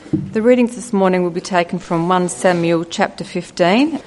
The readings this morning will be taken from 1 Samuel chapter 15.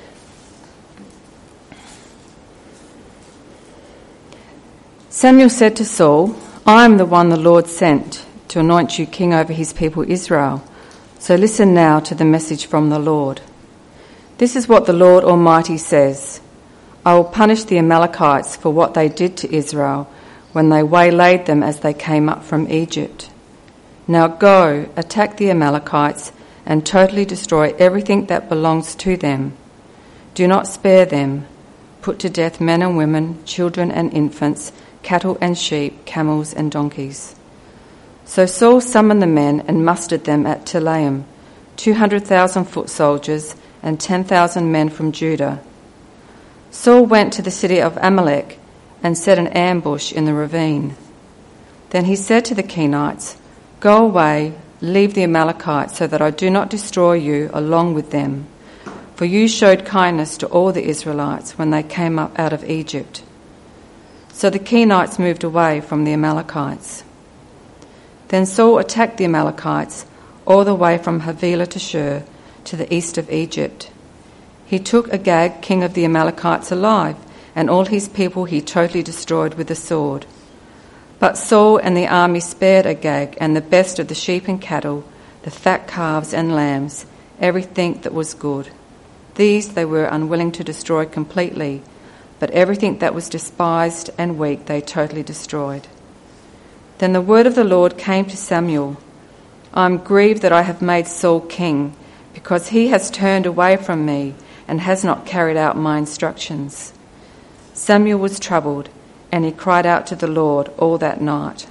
Samuel said to Saul, "I am the one the Lord sent to anoint you king over his people Israel. So listen now to the message from the Lord. This is what the Lord Almighty says. I will punish the Amalekites for what they did to Israel when they waylaid them as they came up from Egypt. Now go, attack the Amalekites and totally destroy everything that belongs to them. Do not spare them. Put to death men and women, children and infants, cattle and sheep, camels and donkeys." So Saul summoned the men and mustered them at Telaim, 200,000 foot soldiers and 10,000 men from Judah. Saul went to the city of Amalek and set an ambush in the ravine. Then he said to the Kenites, "Go away, leave the Amalekites so that I do not destroy you along with them. For you showed kindness to all the Israelites when they came up out of Egypt." So the Kenites moved away from the Amalekites. Then Saul attacked the Amalekites all the way from Havilah to Shur to the east of Egypt. He took Agag, king of the Amalekites, alive, and all his people he totally destroyed with the sword. But Saul and the army spared Agag and the best of the sheep and cattle, the fat calves and lambs, everything that was good. These they were unwilling to destroy completely, but everything that was despised and weak they totally destroyed. Then the word of the Lord came to Samuel, "I am grieved that I have made Saul king, because he has turned away from me and has not carried out my instructions." Samuel was troubled, and he cried out to the Lord all that night.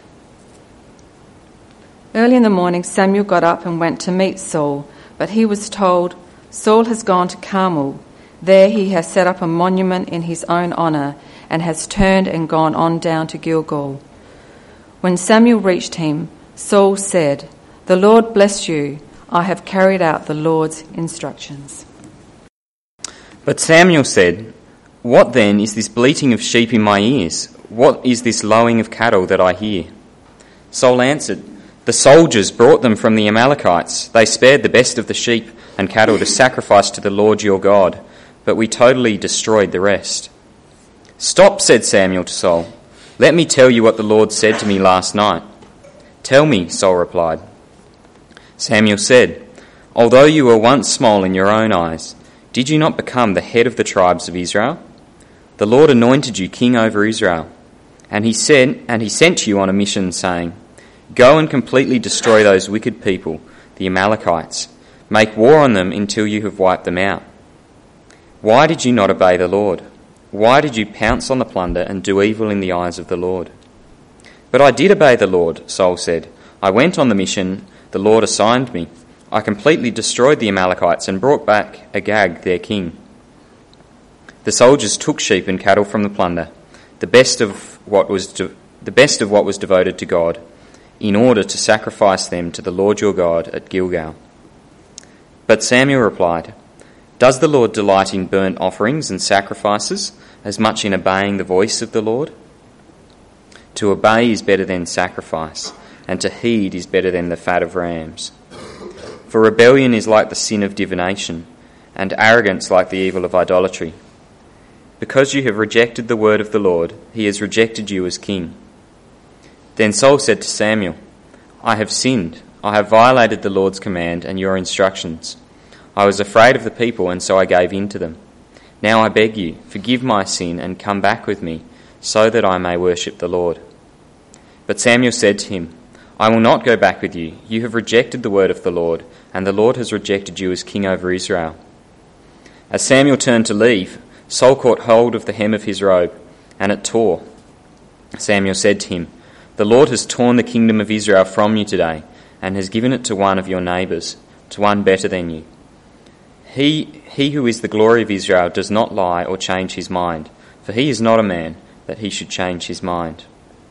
Early in the morning, Samuel got up and went to meet Saul, but he was told, "Saul has gone to Carmel. There he has set up a monument in his own honour and has turned and gone on down to Gilgal." When Samuel reached him, Saul said, "The Lord bless you. I have carried out the Lord's instructions." But Samuel said, "What then is this bleating of sheep in my ears? What is this lowing of cattle that I hear?" Saul answered, "The soldiers brought them from the Amalekites. They spared the best of the sheep and cattle to sacrifice to the Lord your God, but we totally destroyed the rest." "Stop," said Samuel to Saul. "Let me tell you what the Lord said to me last night." "Tell me," Saul replied. Samuel said, "Although you were once small in your own eyes, did you not become the head of the tribes of Israel? The Lord anointed you king over Israel, and he sent you on a mission saying, 'Go and completely destroy those wicked people, the Amalekites. Make war on them until you have wiped them out.' Why did you not obey the Lord? Why did you pounce on the plunder and do evil in the eyes of the Lord?" "But I did obey the Lord," Saul said. "I went on the mission the Lord assigned me. I completely destroyed the Amalekites and brought back Agag, their king. The soldiers took sheep and cattle from the plunder, the best of what was devoted to God, in order to sacrifice them to the Lord your God at Gilgal." But Samuel replied, "Does the Lord delight in burnt offerings and sacrifices as much in obeying the voice of the Lord? To obey is better than sacrifice, and to heed is better than the fat of rams. For rebellion is like the sin of divination, and arrogance like the evil of idolatry. Because you have rejected the word of the Lord, he has rejected you as king." Then Saul said to Samuel, "I have sinned. I have violated the Lord's command and your instructions. I was afraid of the people, and so I gave in to them. Now I beg you, forgive my sin and come back with me, so that I may worship the Lord." But Samuel said to him, "I will not go back with you. You have rejected the word of the Lord, and the Lord has rejected you as king over Israel." As Samuel turned to leave, Saul caught hold of the hem of his robe, and it tore. Samuel said to him, "The Lord has torn the kingdom of Israel from you today, and has given it to one of your neighbours, to one better than you. He who is the glory of Israel does not lie or change his mind, for he is not a man that he should change his mind."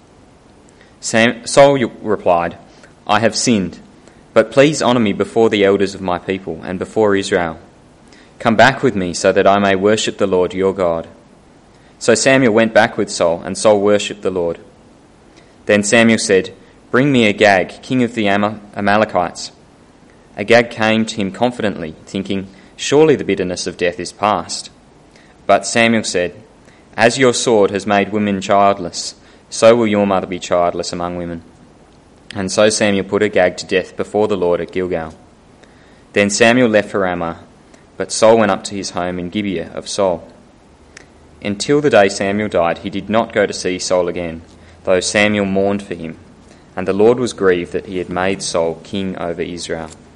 Saul replied, "I have sinned, but please honour me before the elders of my people and before Israel. Come back with me so that I may worship the Lord your God." So Samuel went back with Saul, and Saul worshipped the Lord. Then Samuel said, "Bring me Agag, king of the Amalekites." Agag came to him confidently, thinking, "Surely the bitterness of death is past." But Samuel said, "As your sword has made women childless, so will your mother be childless among women." And so Samuel put Agag to death before the Lord at Gilgal. Then Samuel left for Ramah, but Saul went up to his home in Gibeah of Saul. Until the day Samuel died, he did not go to see Saul again, though Samuel mourned for him. And the Lord was grieved that he had made Saul king over Israel.